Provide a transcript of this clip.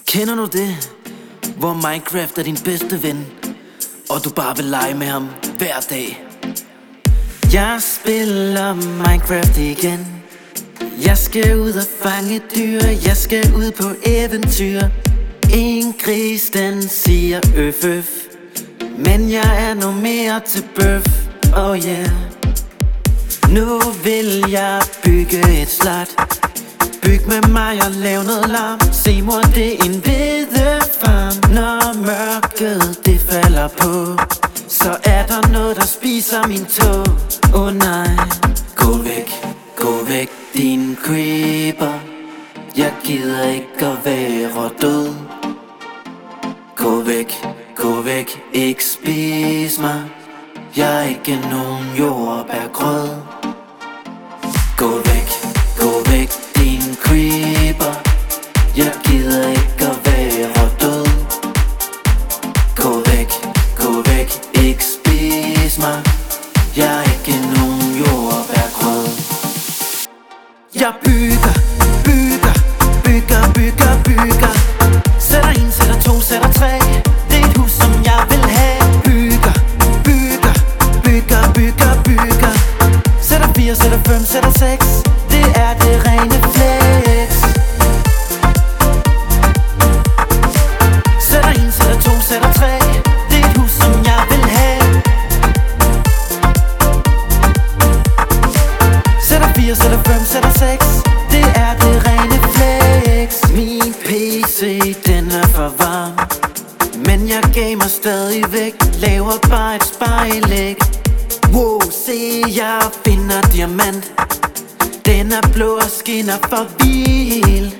Kender du det, hvor Minecraft er din bedste ven, og du bare vil lege med ham hver dag? Jeg spiller Minecraft igen. Jeg skal ud og fange dyr, jeg skal ud på eventyr. En gris den siger øf øf, men jeg er nu mere til bøf, oh yeah. Nu vil jeg bygge et slot. Byg med mig og lav noget larm. Se mor, det er en hvedefarm. Når mørket det falder på, så er der noget der spiser min tog. Åh nej, gå væk din creeper. Jeg gider ikke at være død. Gå væk, ikke spis mig. Jeg er ikke nogen jordbærgrød. Gå væk din creeper. Jeg gider ikke at være død. Gå væk, ikke spis mig. Jeg er ikke nogen jordbærgrød. Jeg bygger. Sætter en, sætter to, sætter tre. Det er et hus som jeg vil have. Bygger. Sætter fire, sætter fem, sætter seks. Det er det rene flex. Sætter en, sætter to, sætter tre. Det er et hus som jeg vil have. Sætter fire, sætter fem, sætter seks. Det er det rene flex. Min PC den er for varm, men jeg gamer stadigvæk. Laver bare et spejlæg. Wow, se jeg finder diamant. Den er blå og skinner for vild.